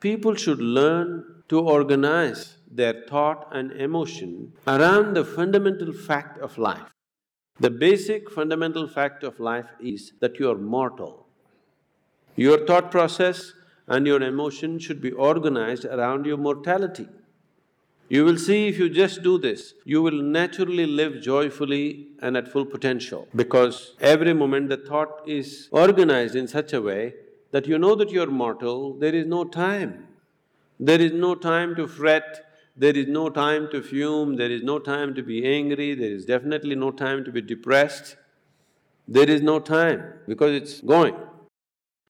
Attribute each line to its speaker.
Speaker 1: People should learn to organize their thought and emotion around the fundamental fact of life. The basic fundamental fact of life is that you are mortal. Your thought process and your emotion should be organized around your mortality. You will see if you just do this, you will naturally live joyfully and at full potential because every moment the thought is organized in such a way that you know that you're mortal, there is no time. There is no time to fret, there is no time to fume, there is no time to be angry, there is definitely no time to be depressed. There is no time because it's going.